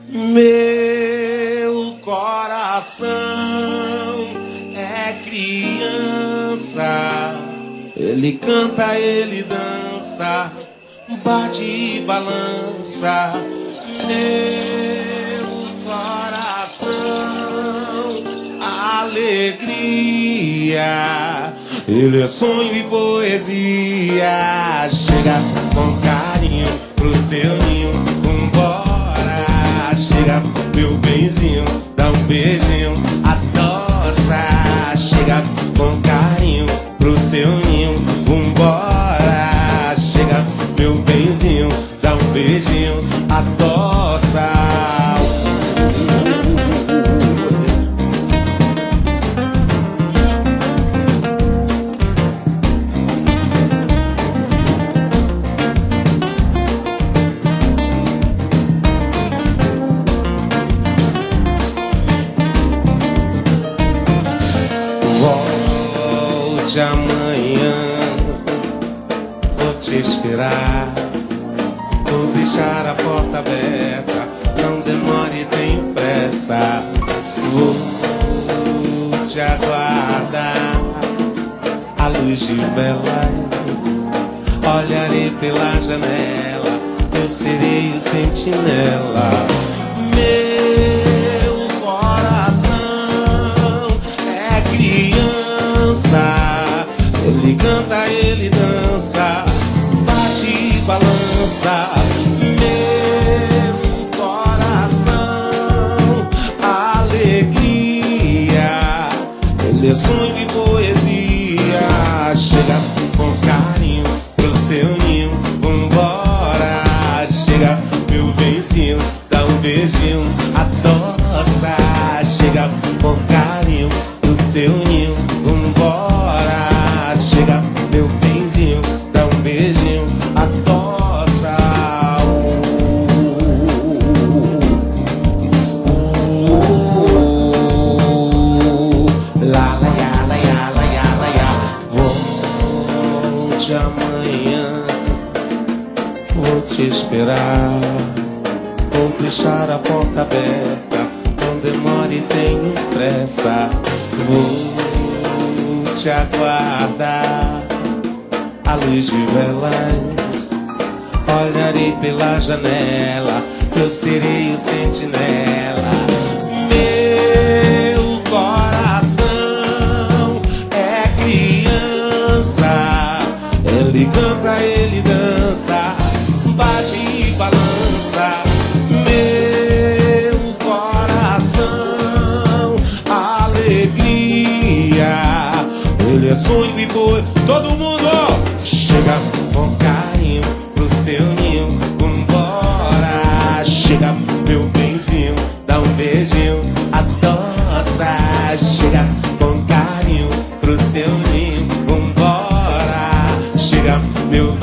Meu coração é criança, ele canta, ele dança, bate e balança. Meu coração, alegria, ele é sonho e poesia. Chega com carinho pro seu ninho, vambora. Chega meu benzinho, dá um beijinho, adoça. Chega com carinho pro seu ninho, vambora. Chega meu benzinho, dá um beijinho, adoça. Volte amanhã, vou te esperar. Vou deixar a porta aberta, não demore, tem pressa. Vou te aguardar à luz de velas. Olharei pela janela, eu serei o sentinela. Meu coração é criança, ele canta, ele dança, bate e balança. Meu coração, alegria, ele é sonho e poesia. Chega com carinho pro seu ninho, vambora. Chega meu benzinho, dá um beijinho, adoça. Chega com carinho pro seu ninho, vambora. Chega meu benzinho, dá um beijinho, adoça. La la ya la ya la ya la ya. Volte amanhã, vou te esperar. Vou deixar a porta aberta, não demore, tenho pressa. Vou te aguardar à luz de velas. Olharei pela janela, eu serei o sentinela. Meu coração é criança, ele canta, ele dança, bate e balança. Meu coração, alegria, ele é sonho e poesia. Todo mundo, ó, chega com carinho pro seu ninho, vambora. Chega meu benzinho, dá um beijinho, adoça. Chega com carinho pro seu ninho, vambora. Chega meu